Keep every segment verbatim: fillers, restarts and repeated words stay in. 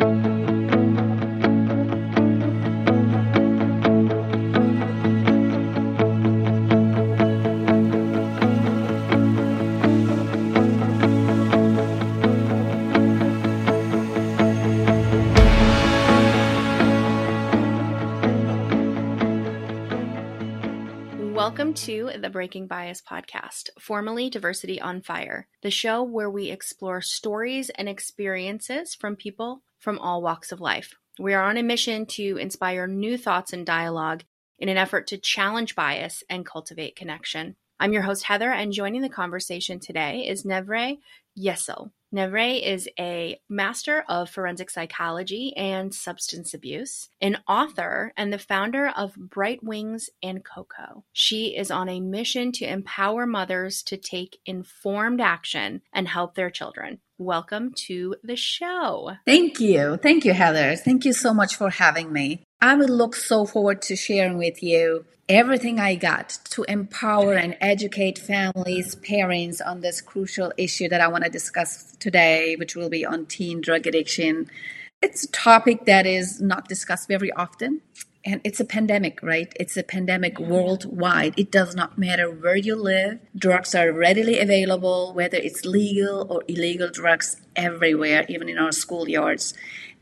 Welcome to the Breaking Bias podcast, formerly Diversity on Fire, the show where we explore stories and experiences from people from all walks of life. We are on a mission to inspire new thoughts and dialogue in an effort to challenge bias and cultivate connection. I'm your host, Heather, and joining the conversation today is Nevre Yesil. Nevre is a master of forensic psychology and substance abuse, an author, and the founder of Bright Wings and Coco. She is on a mission to empower mothers to take informed action and help their children. Welcome to the show. Thank you. Thank you, Heather. Thank you so much for having me. I would look so forward to sharing with you everything I got to empower and educate families, parents on this crucial issue that I want to discuss today, which will be on teen drug addiction. It's a topic that is not discussed very often. And it's a pandemic, right? It's a pandemic worldwide. It does not matter where you live. Drugs are readily available, whether it's legal or illegal drugs everywhere, even in our schoolyards.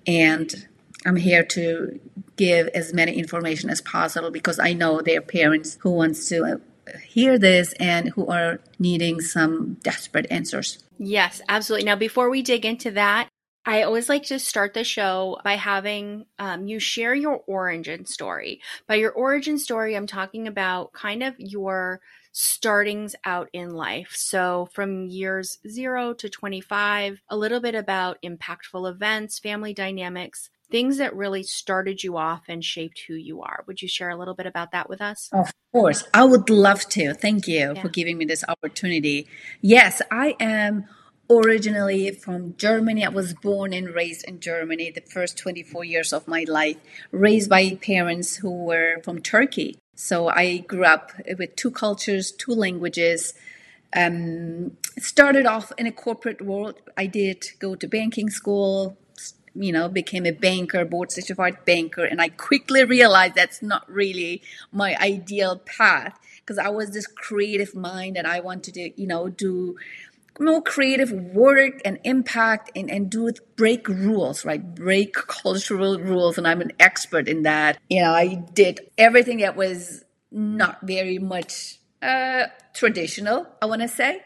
And I'm here to give as many information as possible because I know there are parents who wants to hear this and who are needing some desperate answers. Yes, absolutely. Now, before we dig into that, I always like to start the show by having um, you share your origin story. By your origin story, I'm talking about kind of your startings out in life. So from years zero to twenty-five, a little bit about impactful events, family dynamics, things that really started you off and shaped who you are. Would you share a little bit about that with us? Of course. I would love to. Thank you Yeah. for giving me this opportunity. Yes, I am originally from Germany. I was born and raised in Germany the first twenty-four years of my life, raised by parents who were from Turkey. So I grew up with two cultures, two languages. Um, started off in a corporate world. I did go to banking school, you know, became a banker, board certified banker. And I quickly realized that's not really my ideal path because I was this creative mind and I wanted to, you know, do more creative work and impact and, and do it, break rules, right? Break cultural rules. And I'm an expert in that. You know, I did everything that was not very much uh, traditional, I want to say.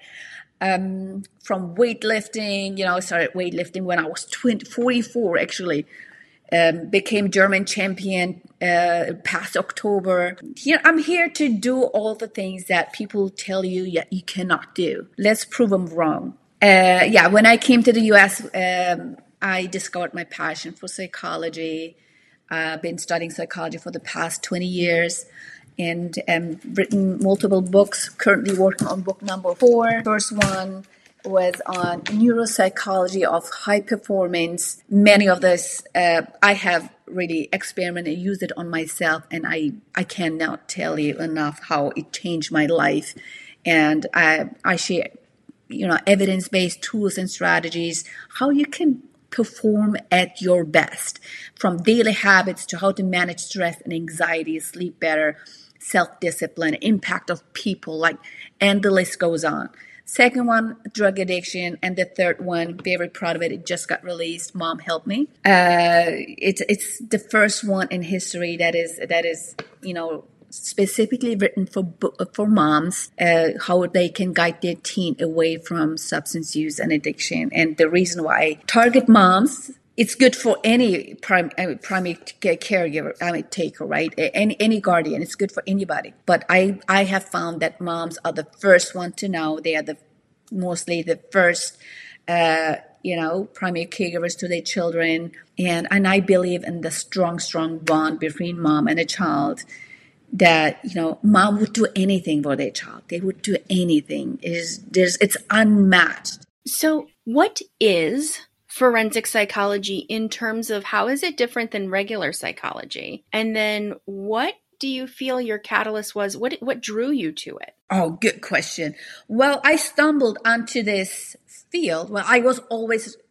Um, from weightlifting, you know, I started weightlifting when I was twenty, forty-four, actually. Um, became German champion uh, past October. Here, I'm here to do all the things that people tell you yeah, you cannot do. Let's prove them wrong. Uh, yeah, when I came to the U S, um, I discovered my passion for psychology. I've been studying psychology for the past twenty years and um, written multiple books, currently working on book number four. First one was on neuropsychology of high performance. Many of this uh, I have really experimented and used it on myself, and I, I cannot tell you enough how it changed my life. And I, I share, you know, evidence-based tools and strategies, how you can perform at your best, from daily habits to how to manage stress and anxiety, sleep better, self-discipline, impact of people, like, and the list goes on. Second one, drug addiction. And the third one, very proud of it. It just got released. Mom Help Me. Uh, it's it's the first one in history that is that is you know specifically written for for moms, uh, how they can guide their teen away from substance use and addiction. And the reason why I target moms. It's good for any prim, uh, primary caregiver, I mean, taker, right? Any any guardian. It's good for anybody. But I, I have found that moms are the first one to know. They are the mostly the first, uh, you know, primary caregivers to their children. And, and I believe in the strong, strong bond between mom and a child that, you know, mom would do anything for their child. They would do anything. It is, there's, it's unmatched. So what is forensic psychology in terms of how is it different than regular psychology? And then what do you feel your catalyst was? What what drew you to it? Oh, good question. Well, I stumbled onto this field. Well, I was always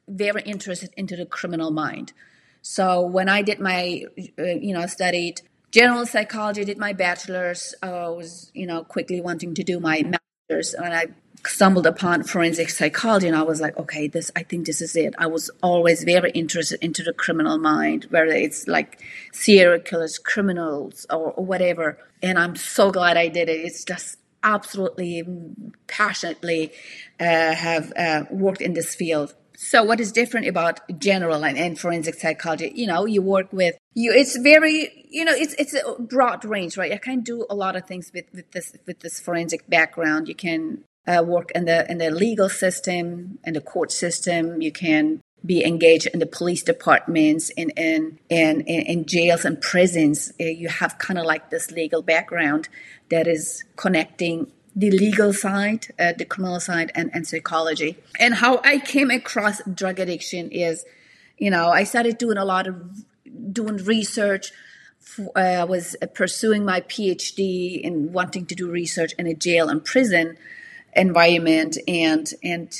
very interested into the criminal mind. So when I did my, uh, you know, studied general psychology, did my bachelor's, I uh, was, you know, quickly wanting to do my master's, and I stumbled upon forensic psychology, and I was like, okay, this, I think this is it. I was always very interested into the criminal mind, whether it's like serial killers, criminals, or, or whatever. And I'm so glad I did it. It's just absolutely passionately uh, have uh, worked in this field. So what is different about general and, and forensic psychology? You know, you work with you. It's very, you know, it's it's a broad range, right? I can do a lot of things with, with this with this forensic background. You can uh, work in the in the legal system, in the court system. You can be engaged in the police departments, in in in, in jails and prisons. Uh, you have kind of like this legal background that is connecting the legal side, uh, the criminal side, and, and psychology. And how I came across drug addiction is, you know, I started doing a lot of doing research. I uh, was pursuing my PhD and wanting to do research in a jail and prison environment, and and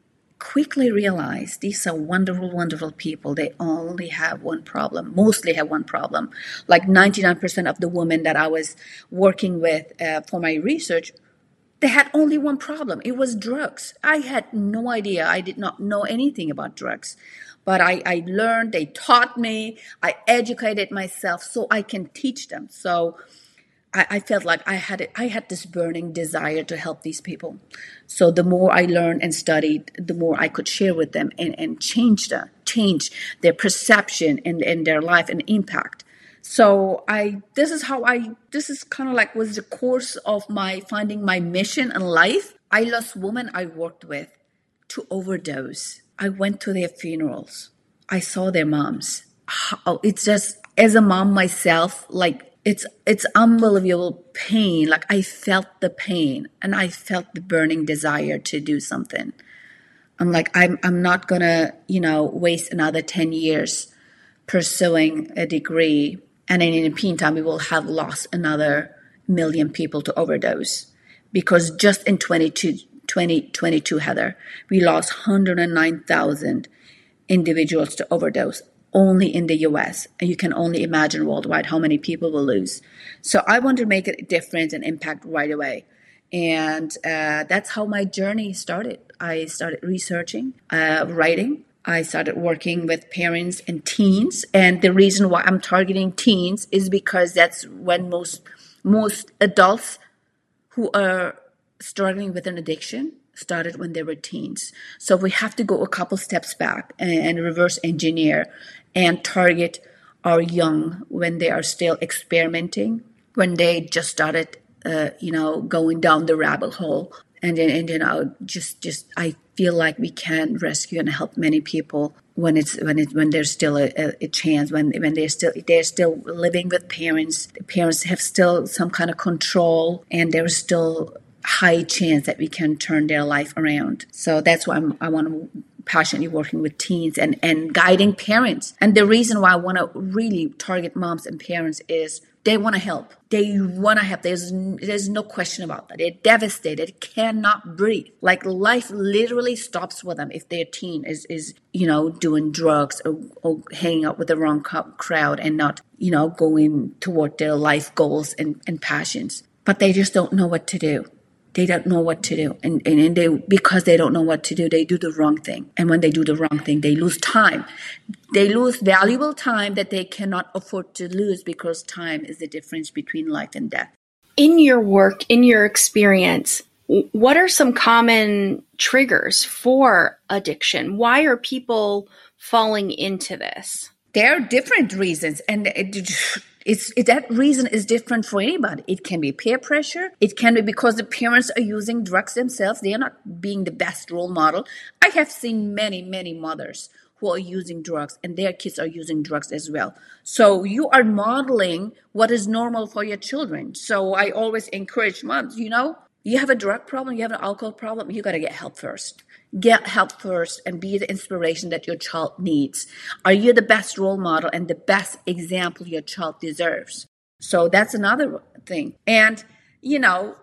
quickly realized these are wonderful, wonderful people. They only have one problem, mostly have one problem. Like ninety-nine percent of the women that I was working with uh, for my research, they had only one problem. It was drugs. I had no idea. I did not know anything about drugs. But I, I learned, they taught me, I educated myself so I can teach them. So I, I felt like I had it, I had this burning desire to help these people. So the more I learned and studied, the more I could share with them and, and change them, change their perception and, and their life and impact. So I, this is how I, this is kind of like was the course of my finding my mission in life. I lost women I worked with to overdose. I went to their funerals. I saw their moms. How, it's just, as a mom myself, like it's, it's unbelievable pain. Like I felt the pain and I felt the burning desire to do something. I'm like, I'm, I'm not gonna, you know, waste another ten years pursuing a degree. And then in the meantime, we will have lost another million people to overdose. Because just in twenty twenty-two, Heather, we lost one hundred nine thousand individuals to overdose only in the U S. And you can only imagine worldwide how many people will lose. So I want to make a difference and impact right away. And uh, that's how my journey started. I started researching, uh, writing. I started working with parents and teens. And the reason why I'm targeting teens is because that's when most most adults who are struggling with an addiction started when they were teens. So we have to go a couple steps back and, and reverse engineer and target our young when they are still experimenting, when they just started, uh, you know, going down the rabbit hole. And then, and then I just, just, I feel like we can rescue and help many people when it's, when it, when there's still a, a, a chance, when, when they're still, they're still living with parents. The parents have still some kind of control, and there's still high chance that we can turn their life around. So that's why I'm, I want to passionately working with teens and, and guiding parents. And the reason why I want to really target moms and parents is they want to help. They want to help. There's, there's no question about that. They're devastated, cannot breathe. Like life literally stops with them if their teen is, is you know, doing drugs or, or hanging out with the wrong crowd and not, you know, going toward their life goals and, and passions. But they just don't know what to do. They don't know what to do. And, and, and they, because they don't know what to do, they do the wrong thing. And when they do the wrong thing, they lose time. They lose valuable time that they cannot afford to lose, because time is the difference between life and death. In your work, in your experience, what are some common triggers for addiction? Why are people falling into this? There are different reasons. And it, It's, it, that reason is different for anybody. It can be peer pressure. It can be because the parents are using drugs themselves. They are not being the best role model. I have seen many, many mothers who are using drugs, and their kids are using drugs as well. So you are modeling what is normal for your children. So I always encourage moms, you know, you have a drug problem, you have an alcohol problem, you got to get help first. Get help first and be the inspiration that your child needs. Are you the best role model and the best example your child deserves? So that's another thing. And, you know,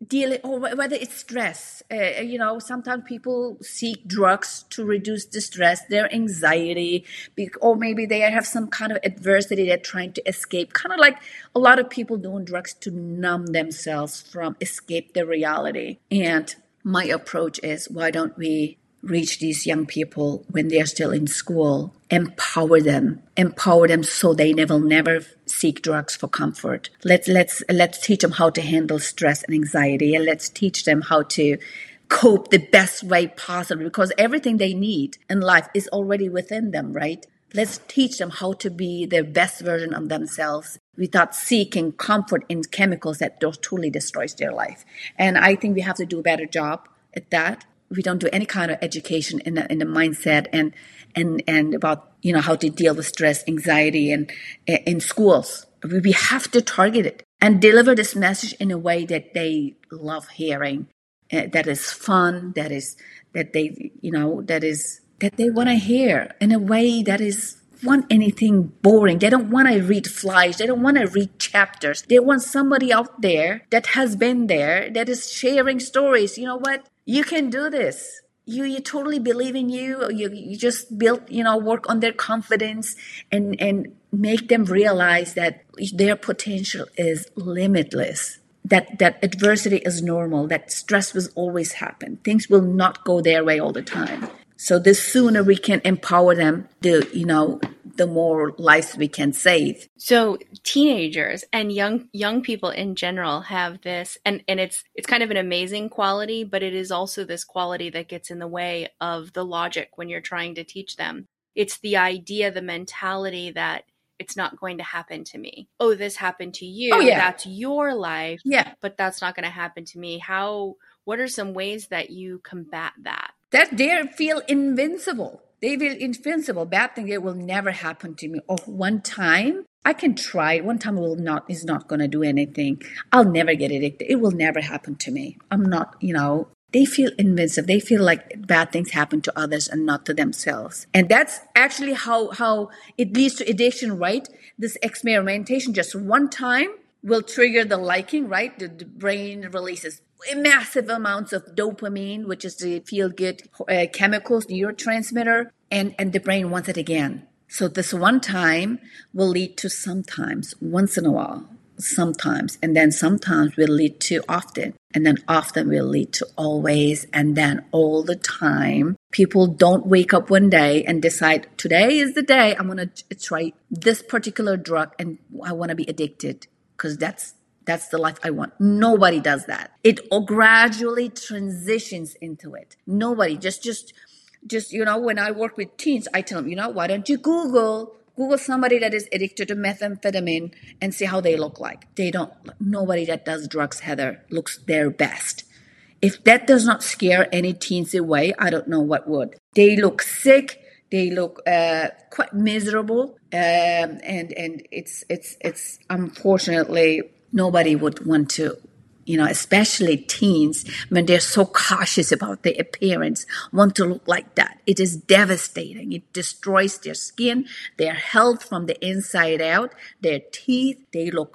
deal or whether it's stress. Uh, you know, sometimes people seek drugs to reduce the stress, their anxiety, or maybe they have some kind of adversity they're trying to escape. Kind of like a lot of people doing drugs to numb themselves from escape the reality. And my approach is, why don't we reach these young people when they're still in school, empower them, empower them so they never, never seek drugs for comfort. Let's let's let's teach them how to handle stress and anxiety, and let's teach them how to cope the best way possible, because everything they need in life is already within them, right? Let's teach them how to be their best version of themselves without seeking comfort in chemicals that totally destroys their life. And I think we have to do a better job at that. We don't do any kind of education in the in the mindset and and and about, you know, how to deal with stress, anxiety, and in schools. We have to target it and deliver this message in a way that they love hearing, uh, that is fun, that is that they you know that is that they want to hear in a way that is want anything boring. They don't want to read flies. They don't want to read chapters. They want somebody out there that has been there, that is sharing stories. You know what? You can do this. You you totally believe in you. You you just build, you know, work on their confidence and, and make them realize that their potential is limitless. That that adversity is normal. That stress will always happen. Things will not go their way all the time. So the sooner we can empower them, the you know, the more lives we can save. So teenagers and young young people in general have this, and, and it's it's kind of an amazing quality, but it is also this quality that gets in the way of the logic when you're trying to teach them. It's the idea, the mentality that it's not going to happen to me. Oh, this happened to you. Oh, yeah. That's your life. Yeah. But that's not going to happen to me. How, what are some ways that you combat that? That they feel invincible. They feel invincible. Bad thing, it will never happen to me. Or one time, I can try. One time will not is not going to do anything. I'll never get addicted. It will never happen to me. I'm not, you know. They feel invincible. They feel like bad things happen to others and not to themselves. And that's actually how, how it leads to addiction, right? This experimentation just one time will trigger the liking, right? The, the brain releases massive amounts of dopamine, which is the feel-good uh, chemicals, neurotransmitter, and, and the brain wants it again. So this one time will lead to sometimes, once in a while, sometimes, and then sometimes will lead to often, and then often will lead to always, and then all the time. People don't wake up one day and decide, today is the day I'm going to try this particular drug and I want to be addicted, because that's That's the life I want. Nobody does that. It gradually transitions into it. Nobody. Just, just, just, you know, when I work with teens, I tell them, you know, why don't you Google, Google somebody that is addicted to methamphetamine and see how they look like. They don't, nobody that does drugs, Heather, looks their best. If that does not scare any teens away, I don't know what would. They look sick. They look uh, quite miserable. Um, and, and it's, it's, it's unfortunately, nobody would want to, you know, especially teens, when they're so cautious about their appearance, want to look like that. It is devastating. It destroys their skin, their health from the inside out, their teeth. They look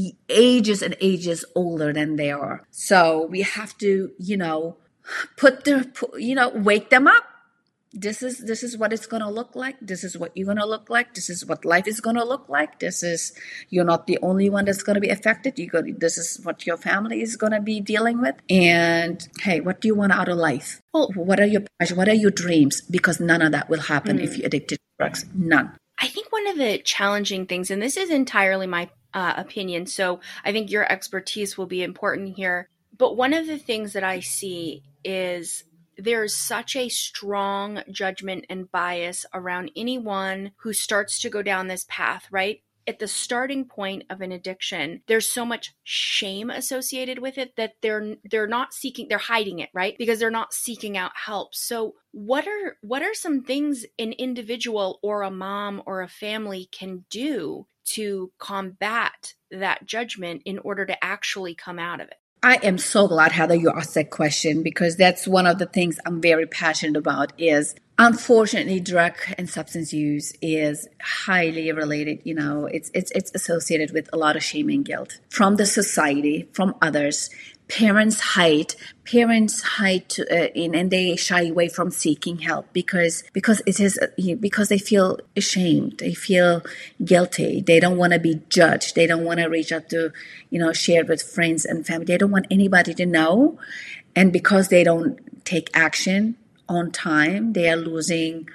ages and ages older than they are. So we have to, you know, put the, you know, wake them up. This is this is what it's going to look like. This is what you're going to look like. This is what life is going to look like. This is, you're not the only one that's going to be affected. You go, this is what your family is going to be dealing with. And hey, what do you want out of life? Well, what are your what are your dreams? Because none of that will happen mm. if you're addicted to drugs. None. I think one of the challenging things, and this is entirely my uh, opinion, so I think your expertise will be important here. But one of the things that I see is there's such a strong judgment and bias around anyone who starts to go down this path, right? At the starting point of an addiction, there's so much shame associated with it that they're they're not seeking, they're hiding it, right? Because they're not seeking out help. So what are what are some things an individual or a mom or a family can do to combat that judgment in order to actually come out of it? I am so glad, Heather, you asked that question, because that's one of the things I'm very passionate about. Is unfortunately, drug and substance use is highly related. You know, it's it's it's associated with a lot of shame and guilt from the society, from others. parents hide parents hide to, uh, in, and they shy away from seeking help because because it is uh, because they feel ashamed, they feel guilty, they don't want to be judged, they don't want to reach out to, you know, share with friends and family, they don't want anybody to know. And because they don't take action on time, they are losing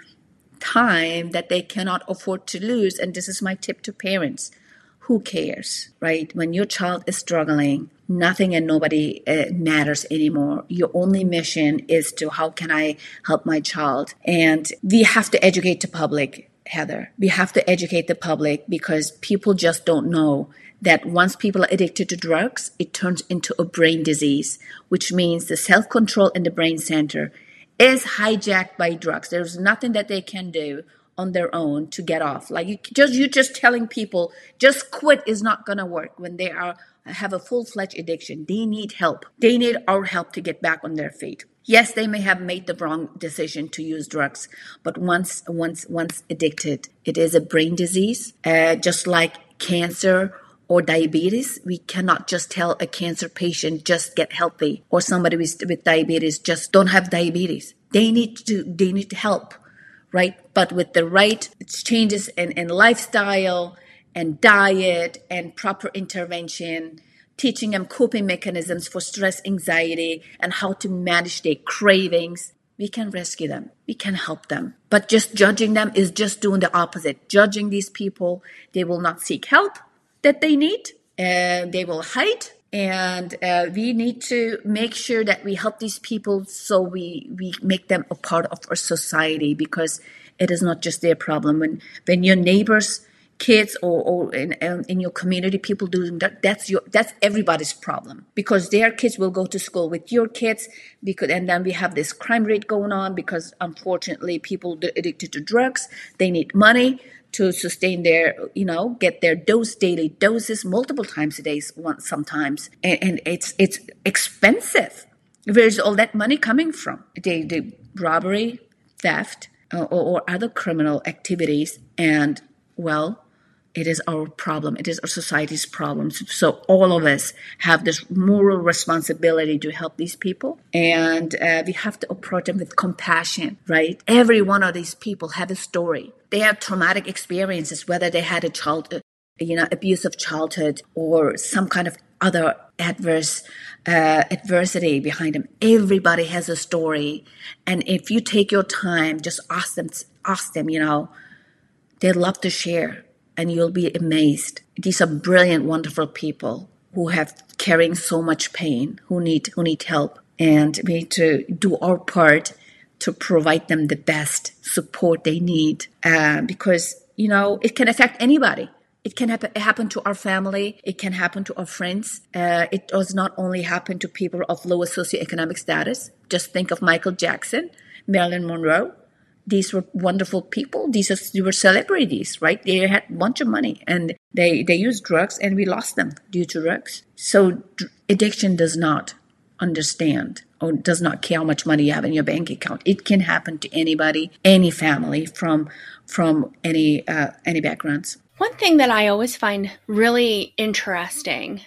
time that they cannot afford to lose. And this is my tip to parents. Who cares, right? When your child is struggling, nothing and nobody uh, matters anymore. Your only mission is to, how can I help my child? And we have to educate the public, Heather. We have to educate the public because people just don't know that once people are addicted to drugs, it turns into a brain disease, which means the self-control in the brain center is hijacked by drugs. There's nothing that they can do on their own to get off. Like you just you just telling people just quit is not gonna work when they are have a full-fledged addiction. They need help. They need our help to get back on their feet. Yes, they may have made the wrong decision to use drugs, but once once once addicted, it is a brain disease. Uh, just like cancer or diabetes, we cannot just tell a cancer patient just get healthy, or somebody with, with diabetes just don't have diabetes. They need to they need help. Right? But with the right changes in, in lifestyle and diet and proper intervention, teaching them coping mechanisms for stress, anxiety, and how to manage their cravings, we can rescue them. We can help them. But just judging them is just doing the opposite. Judging these people, they will not seek help that they need, and they will hide. And uh, we need to make sure that we help these people so we, we make them a part of our society, because it is not just their problem. When when your neighbors, kids, or, or in, in your community, people doing that, that's your that's everybody's problem, because their kids will go to school with your kids, because and then we have this crime rate going on because unfortunately people are addicted to drugs. They need money to sustain their, you know, get their dose, daily doses multiple times a day, once sometimes. And, and it's it's expensive. Where's all that money coming from? The, the robbery, theft, uh, or, or other criminal activities. And, well, it is our problem. It is our society's problem. So all of us have this moral responsibility to help these people. And uh, we have to approach them with compassion, right? Every one of these people have a story. They have traumatic experiences, whether they had a child, you know, abusive childhood or some kind of other adverse uh, adversity behind them. Everybody has a story. And if you take your time, just ask them, ask them, you know, they'd love to share. And you'll be amazed. These are brilliant, wonderful people who have carrying so much pain, who need who need help. And we need to do our part to provide them the best support they need. Uh, because, you know, it can affect anybody. It can happen, happen to our family. It can happen to our friends. Uh, it does not only happen to people of lower socioeconomic status. Just think of Michael Jackson, Marilyn Monroe. These were wonderful people. These, are, these were celebrities, right? They had a bunch of money and they, they used drugs, and we lost them due to drugs. So d- addiction does not understand or does not care how much money you have in your bank account. It can happen to anybody, any family, from from any uh, any backgrounds. One thing that I always find really interesting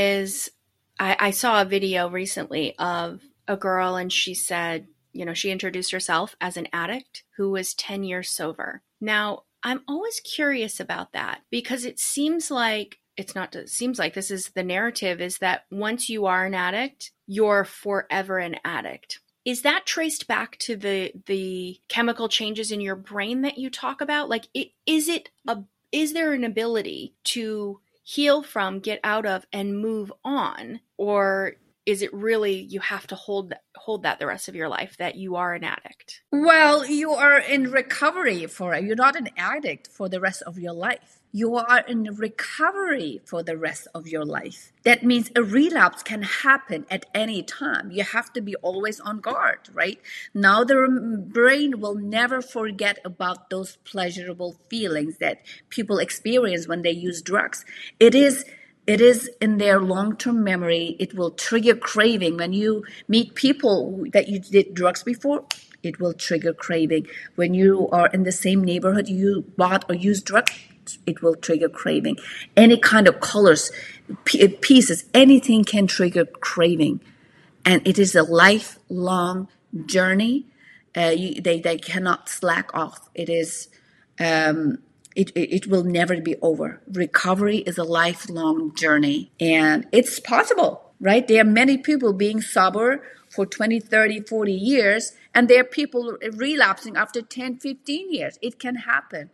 is I, I saw a video recently of a girl, and she said, you know, she introduced herself as an addict who was ten years sober. Now, I'm always curious about that, because it seems like it's not, it seems like this is the narrative, is that once you are an addict, you're forever an addict. Is that traced back to the the chemical changes in your brain that you talk about? Like, it, is it a is there an ability to heal from, get out of, and move on, or is it really you have to hold hold that the rest of your life, that you are an addict? Well, you are in recovery for it. You're not an addict for the rest of your life. You are in recovery for the rest of your life. That means a relapse can happen at any time. You have to be always on guard, right? Now the brain will never forget about those pleasurable feelings that people experience when they use drugs. It is It is in their long-term memory. It will trigger craving. When you meet people that you did drugs before, it will trigger craving. When you are in the same neighborhood, you bought or used drugs, it will trigger craving. Any kind of colors, p- pieces, anything can trigger craving. And it is a lifelong journey. Uh, you, they, they cannot slack off. It is, um, it, it, it will never be over. Recovery is a lifelong journey, and it's possible, right? There are many people being sober for twenty, thirty, forty years, and there are people relapsing after ten, fifteen years. It can happen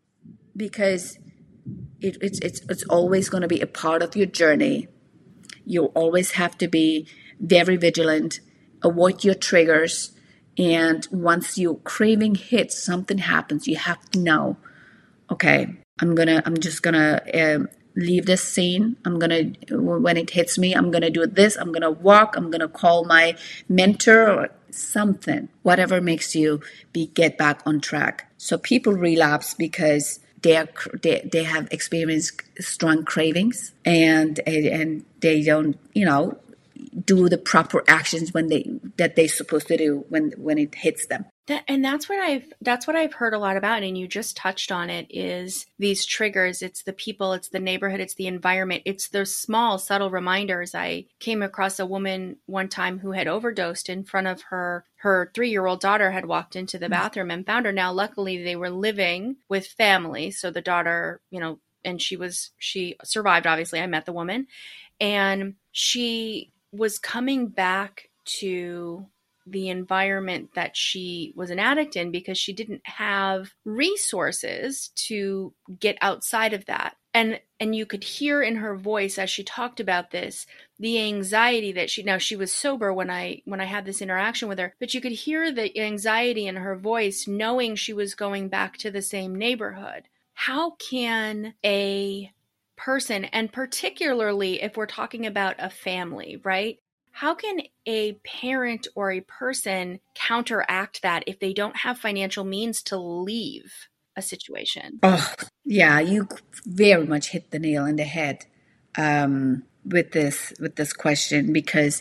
because it, it's, it's, it's always going to be a part of your journey. You always have to be very vigilant, avoid your triggers, and once your craving hits, something happens, you have to know, okay, I'm gonna, I'm just gonna uh, leave this scene. I'm gonna, when it hits me, I'm gonna do this. I'm gonna walk. I'm gonna call my mentor or something, whatever makes you be get back on track. So people relapse because they are they, they have experienced strong cravings, and and they don't, you know, do the proper actions when they that they're supposed to do when when it hits them. That, and that's what I've that's what I've heard a lot about, and you just touched on it, is these triggers. It's the people, it's the neighborhood, it's the environment, it's those small, subtle reminders. I came across a woman one time who had overdosed in front of her. Her three-year-old daughter had walked into the bathroom and found her. Now, luckily, they were living with family, so the daughter, you know, and she was she survived. Obviously, I met the woman, and she was coming back to the environment that she was an addict in because she didn't have resources to get outside of that. And and you could hear in her voice as she talked about this, the anxiety that she, now she was sober when I when I had this interaction with her, but you could hear the anxiety in her voice knowing she was going back to the same neighborhood. How can a person, and particularly if we're talking about a family, right? How can a parent or a person counteract that if they don't have financial means to leave a situation? Oh, yeah, you very much hit the nail on the head um, with this with this question, because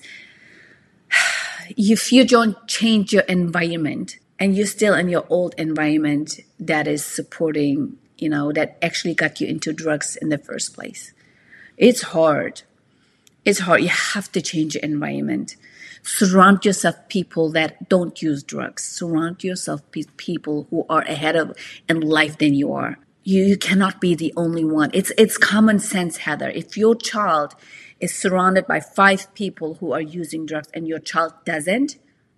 if you don't change your environment and you're still in your old environment that is supporting, you know, that actually got you into drugs in the first place, it's hard. It's hard. You have to change your environment. Surround yourself with people that don't use drugs. Surround yourself with people who are ahead of in life than you are. You, you cannot be the only one. It's it's common sense, Heather. If your child is surrounded by five people who are using drugs and your child doesn't,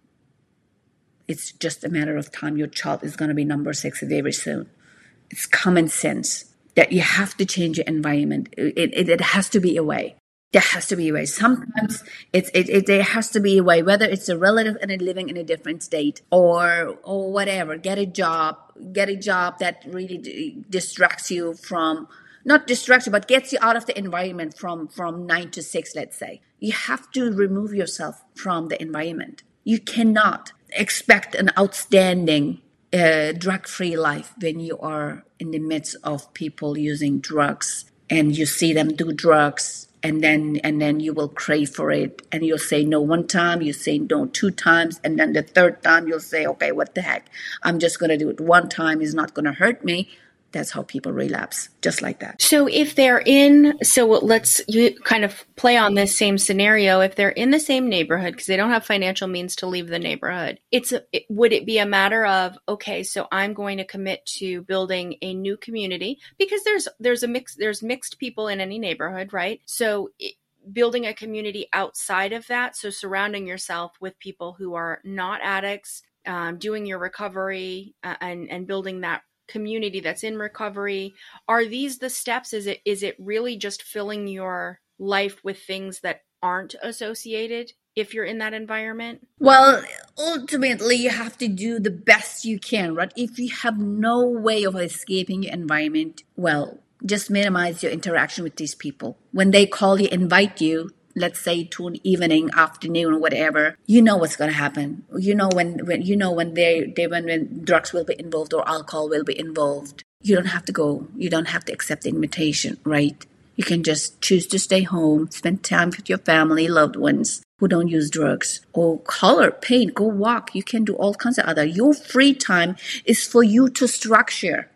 it's just a matter of time. Your child is going to be number six very soon. It's common sense that you have to change your environment. It, it, it has to be a way. There has to be a way. Sometimes it's, it, it, there has to be a way, whether it's a relative and living in a different state or or whatever. Get a job. Get a job that really d- distracts you from, not distracts you, but gets you out of the environment from, from nine to six, let's say. You have to remove yourself from the environment. You cannot expect an outstanding uh, drug-free life when you are in the midst of people using drugs and you see them do drugs. And then and then you will crave for it. And you'll say no one time, you say no two times. And then the third time you'll say, okay, what the heck? I'm just going to do it one time. It's not going to hurt me. That's how people relapse, just like that. So if they're in, so let's you kind of play on this same scenario. If they're in the same neighborhood because they don't have financial means to leave the neighborhood, it's a, it, would it be a matter of, okay, so I'm going to commit to building a new community, because there's there's a mix there's mixed people in any neighborhood, right? So it, building a community outside of that, so surrounding yourself with people who are not addicts, um, doing your recovery uh, and and building that community that's in recovery. Are these the steps? Is it is it really just filling your life with things that aren't associated if you're in that environment? Well, ultimately, you have to do the best you can, right? If you have no way of escaping your environment, well, just minimize your interaction with these people. When they call you, invite you, let's say to an evening, afternoon, or whatever, you know what's going to happen. You know when, when you know when they, they when, when drugs will be involved or alcohol will be involved. You don't have to go. You don't have to accept the invitation, right? You can just choose to stay home, spend time with your family, loved ones who don't use drugs, or color, paint, go walk. You can do all kinds of other. Your free time is for you to structure.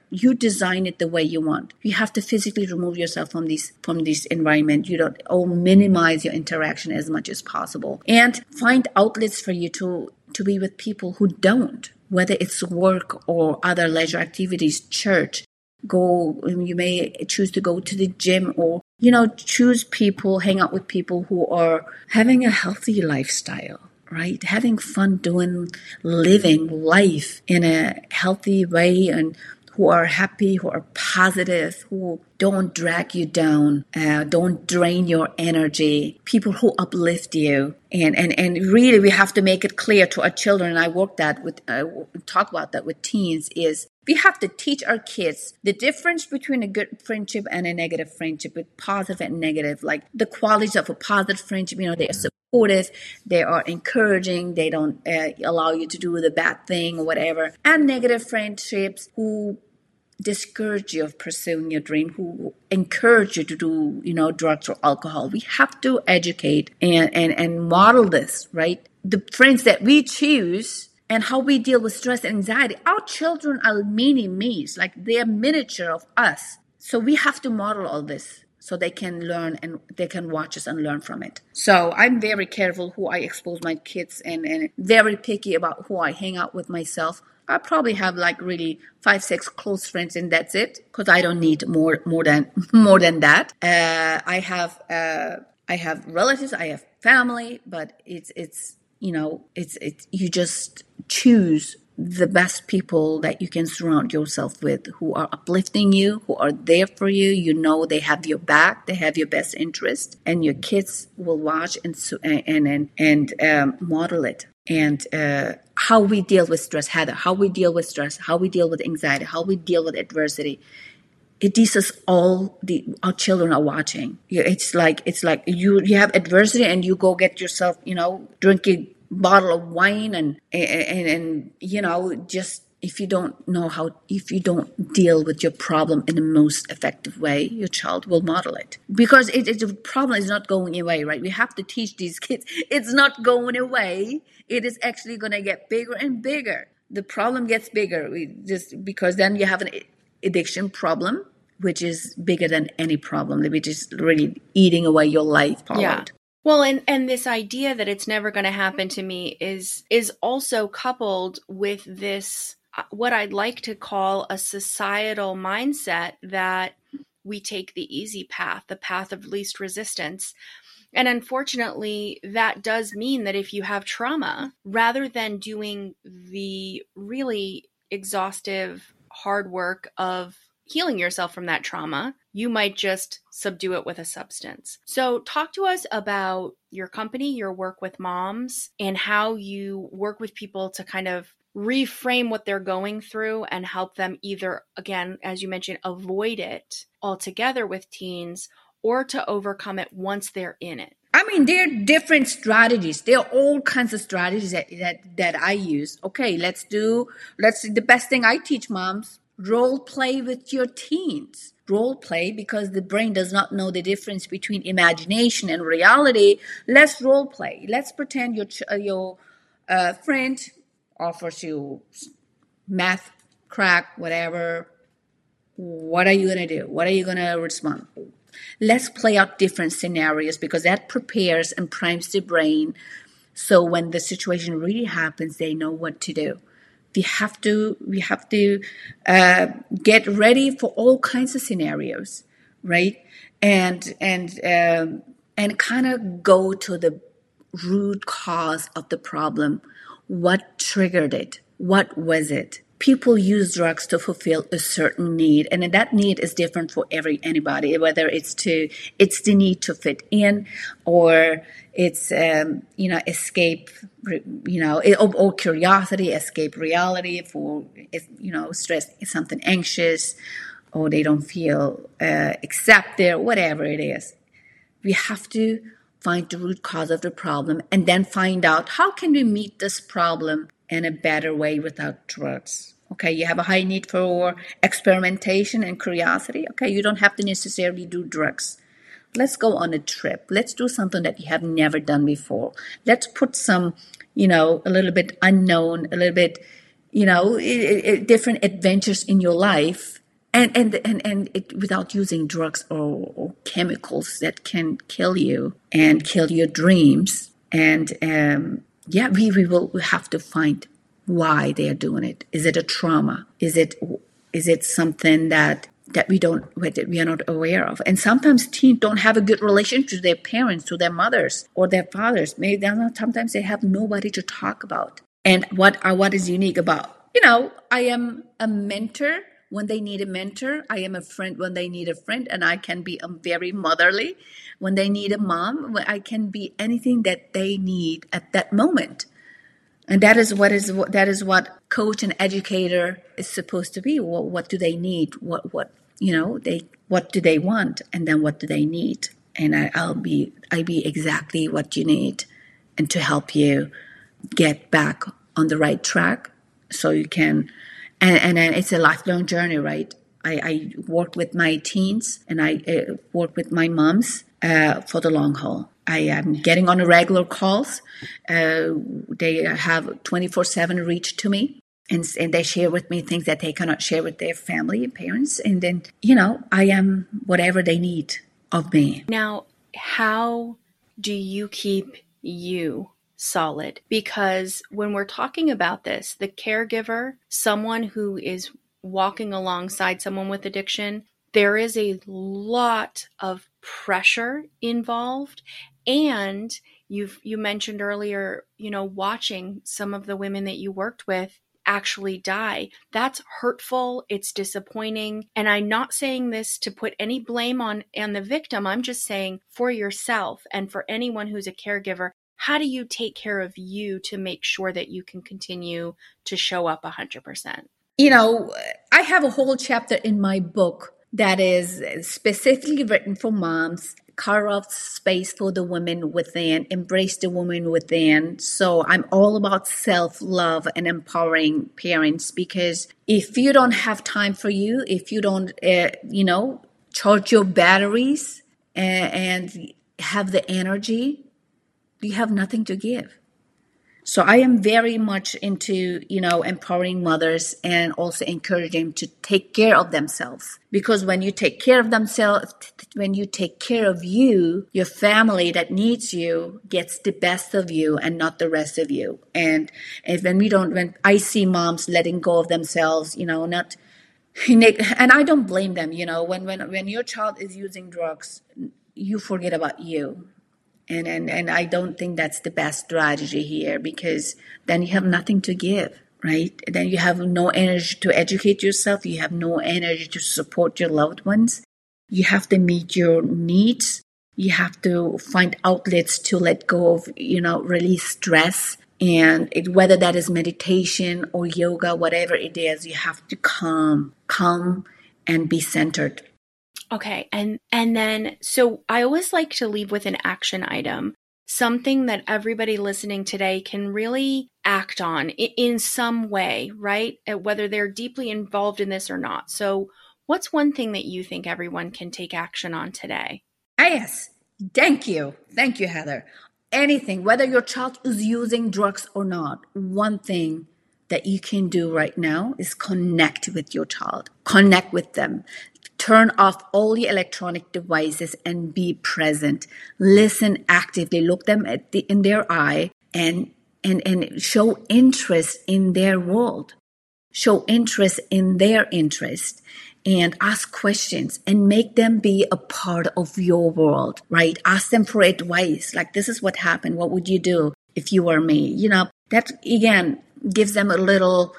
You design it the way you want. You have to physically remove yourself from these from this environment. You don't or minimize your interaction as much as possible, and find outlets for you to to be with people who don't, whether it's work or other leisure activities, church. Go. You may choose to go to the gym, or you know, choose people, hang out with people who are having a healthy lifestyle. Right? Having fun doing, living life in a healthy way, and who are happy, who are positive, who don't drag you down, uh, don't drain your energy, people who uplift you. And, and, and really we have to make it clear to our children, and I work that with, uh, talk about that with teens, is we have to teach our kids the difference between a good friendship and a negative friendship, with positive and negative, like the qualities of a positive friendship. You know, they are supportive, they are encouraging, they don't uh, allow you to do the bad thing or whatever. And negative friendships who discourage you of pursuing your dream, who encourage you to do, you know, drugs or alcohol. We have to educate and, and, and model this, right? The friends that we choose and how we deal with stress and anxiety. Our children are mini me's, like they are miniature of us. So we have to model all this so they can learn and they can watch us and learn from it. So I'm very careful who I expose my kids, and, and very picky about who I hang out with myself. I probably have like really five, six close friends, and that's it, because I don't need more, more than more than that. Uh, I have, uh, I have relatives, I have family, but it's, it's, you know, it's, it's, you just choose the best people that you can surround yourself with, who are uplifting you, who are there for you. You know, they have your back, they have your best interest, and your kids will watch and and and and um, model it. And uh, how we deal with stress, Heather, how we deal with stress, how we deal with anxiety, how we deal with adversity. It is us all. The our children are watching. It's like it's like you you have adversity and you go get yourself, you know, drinking bottle of wine and, and, and, you know, just if you don't know how, if you don't deal with your problem in the most effective way, your child will model it. Because it, it, the problem is not going away, right? We have to teach these kids, it's not going away. It is actually going to get bigger and bigger. The problem gets bigger we just because then you have an addiction problem, which is bigger than any problem, which is really eating away your life, Paula. Yeah. Well, and, and this idea that it's never going to happen to me is is also coupled with this, what I'd like to call a societal mindset that we take the easy path, the path of least resistance. And unfortunately, that does mean that if you have trauma, rather than doing the really exhaustive, hard work of healing yourself from that trauma, you might just subdue it with a substance. So talk to us about your company, your work with moms, and how you work with people to kind of reframe what they're going through and help them either, again, as you mentioned, avoid it altogether with teens, or to overcome it once they're in it. I mean, there are different strategies. There are all kinds of strategies that, that, that I use. Okay, let's do, let's the best thing I teach moms, role play with your teens. Role play, because the brain does not know the difference between imagination and reality. Let's role play. Let's pretend your your uh, friend offers you math, crack, whatever. What are you going to do? What are you going to respond? Let's play out different scenarios, because that prepares and primes the brain. So when the situation really happens, they know what to do. We have to we have to uh, get ready for all kinds of scenarios, right? And and um, and kind of go to the root cause of the problem. What triggered it? What was it? People use drugs to fulfill a certain need, and that need is different for every anybody. Whether it's to it's the need to fit in, or it's um, you know escape, you know, or, or curiosity, escape reality. For you know, stress is something anxious, or they don't feel uh, accepted, whatever it is. We have to find the root cause of the problem, and then find out how can we meet this problem in a better way without drugs. Okay, you have a high need for experimentation and curiosity. Okay, you don't have to necessarily do drugs. Let's go on a trip. Let's do something that you have never done before. Let's put some, you know, a little bit unknown, a little bit, you know, it, it, different adventures in your life and and and, and it, without using drugs or, or chemicals that can kill you and kill your dreams. And um, yeah, we, we will have to find why they are doing it. Is it a trauma? Is it is it something that that we don't that we are not aware of? And sometimes teens don't have a good relationship to their parents, to their mothers or their fathers. Maybe they're not, sometimes they have nobody to talk about. And what are what is unique about, you know, I am a mentor when they need a mentor. I am a friend when they need a friend, and I can be um, very motherly when they need a mom. I can be anything that they need at that moment. And that is what is that is what coach and educator is supposed to be. What, what do they need? What what you know they what do they want? And then what do they need? And I, I'll be I be exactly what you need, and to help you get back on the right track, so you can. And, and it's a lifelong journey, right? I, I work with my teens, and I uh, work with my moms uh, for the long haul. I am getting on a regular calls. Uh, they have twenty-four seven reach to me, and, and they share with me things that they cannot share with their family and parents. And then, you know, I am whatever they need of me. Now, how do you keep you solid? Because when we're talking about this, the caregiver, someone who is walking alongside someone with addiction, there is a lot of pressure involved. And you've you mentioned earlier, you know, watching some of the women that you worked with actually die. That's hurtful. It's disappointing. And I'm not saying this to put any blame on, on the victim. I'm just saying for yourself and for anyone who's a caregiver, how do you take care of you to make sure that you can continue to show up one hundred percent? You know, I have a whole chapter in my book that is specifically written for moms. Carve out space for the women within, embrace the woman within. So I'm all about self-love and empowering parents, because if you don't have time for you, if you don't, uh, you know, charge your batteries and, and have the energy, you have nothing to give. So I am very much into, you know, empowering mothers and also encouraging them to take care of themselves. Because when you take care of themselves, when you take care of you, your family that needs you gets the best of you and not the rest of you. And, and when we don't, when I see moms letting go of themselves, you know, not, and I don't blame them, you know, when, when, when your child is using drugs, you forget about you. And, and and I don't think that's the best strategy here, because then you have nothing to give, right? Then you have no energy to educate yourself. You have no energy to support your loved ones. You have to meet your needs. You have to find outlets to let go of, you know, release stress. And it, whether that is meditation or yoga, whatever it is, you have to calm, calm and be centered. Okay. And, and then, so I always like to leave with an action item, something that everybody listening today can really act on in, in some way, right? Whether they're deeply involved in this or not. So what's one thing that you think everyone can take action on today? Yes. Thank you. Thank you, Heather. Anything, whether your child is using drugs or not, one thing that you can do right now is connect with your child. Connect with them. Turn off all the electronic devices and be present. Listen actively. Look them at the, in their eye and, and, and show interest in their world. Show interest in their interest and ask questions and make them be a part of your world, right? Ask them for advice. Like, this is what happened. What would you do if you were me? You know, that again gives them a little,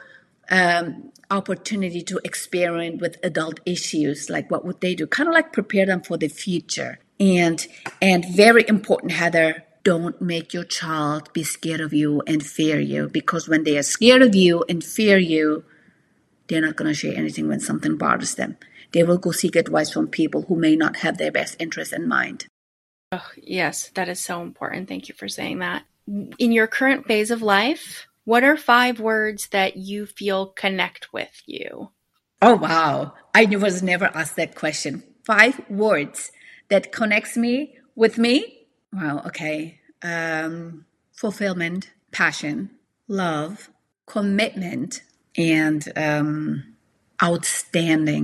um, opportunity to experiment with adult issues, like what would they do, kind of like prepare them for the future. And and very important, Heather, don't make your child be scared of you and fear you, because when they are scared of you and fear you, they're not going to share anything when something bothers them. They will go seek advice from people who may not have their best interest in mind. Oh, yes, that is so important. Thank you for saying that. In your current phase of life, what are five words that you feel connect with you? Oh, wow. I was never asked that question. Five words that connects me with me? Wow, okay. Um, fulfillment, passion, love, commitment, and um, outstanding.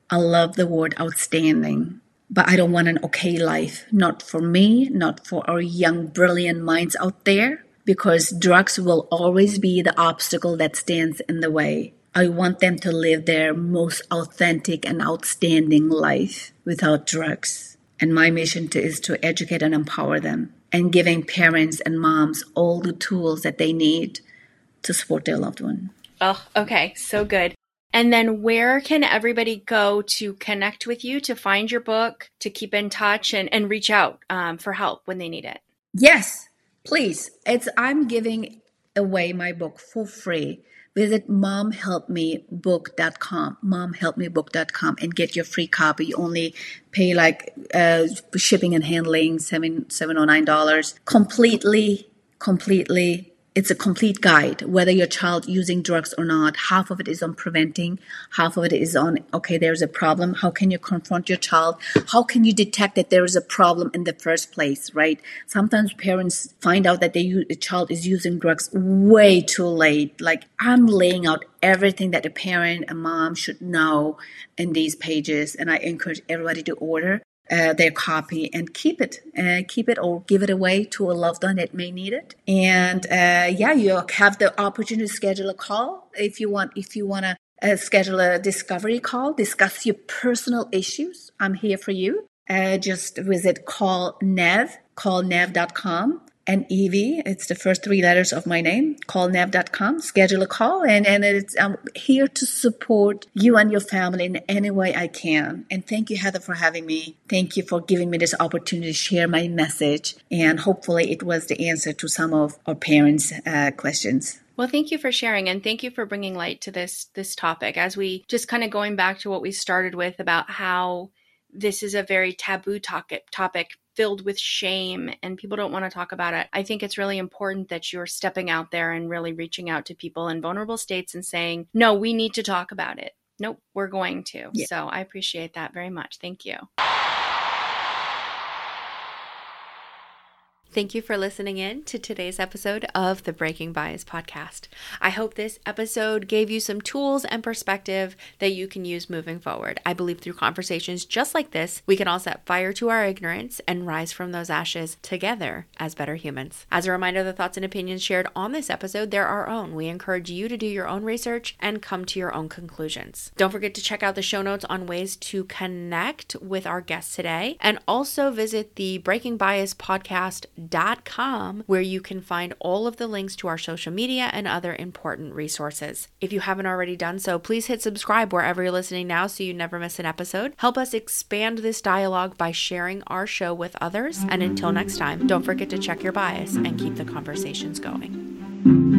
I love the word outstanding, but I don't want an okay life. Not for me, not for our young, brilliant minds out there, because drugs will always be the obstacle that stands in the way. I want them to live their most authentic and outstanding life without drugs. And my mission to, is to educate and empower them, and giving parents and moms all the tools that they need to support their loved one. Oh, okay. So good. And then where can everybody go to connect with you, to find your book, to keep in touch and, and reach out um, for help when they need it? Yes, please. It's I'm giving away my book for free. Visit mom help me book dot com, mom help me book dot com, and get your free copy. You only pay like uh, shipping and handling, seven seven oh nine dollars. Completely, completely. It's a complete guide, whether your child using drugs or not. Half of it is on preventing. Half of it is on, okay, there's a problem. How can you confront your child? How can you detect that there is a problem in the first place, right? Sometimes parents find out that they, a child is using drugs way too late. Like, I'm laying out everything that a parent, a mom should know in these pages. And I encourage everybody to order Uh, their copy and keep it, uh, keep it or give it away to a loved one that may need it. And uh, yeah, you have the opportunity to schedule a call if you want. If you want to uh, schedule a discovery call, discuss your personal issues. I'm here for you. Uh, just visit call nev, call nev dot com. And Evie, it's the first three letters of my name, call nev dot com, schedule a call, and, and it's, I'm here to support you and your family in any way I can. And thank you, Heather, for having me. Thank you for giving me this opportunity to share my message, and hopefully it was the answer to some of our parents' uh, questions. Well, thank you for sharing, and thank you for bringing light to this this topic, as we just kind of going back to what we started with about how this is a very taboo topic, topic filled with shame, and people don't want to talk about it. I think it's really important that you're stepping out there and really reaching out to people in vulnerable states and saying, no, we need to talk about it. Nope, we're going to. Yeah. So I appreciate that very much. Thank you. Thank you for listening in to today's episode of the Breaking Bias podcast. I hope this episode gave you some tools and perspective that you can use moving forward. I believe through conversations just like this, we can all set fire to our ignorance and rise from those ashes together as better humans. As a reminder, the thoughts and opinions shared on this episode, they're our own. We encourage you to do your own research and come to your own conclusions. Don't forget to check out the show notes on ways to connect with our guests today, and also visit the Breaking Bias podcast dot com, where you can find all of the links to our social media and other important resources. If you haven't already done so, please hit subscribe wherever you're listening now so you never miss an episode. Help us expand this dialogue by sharing our show with others. And until next time, don't forget to check your bias and keep the conversations going.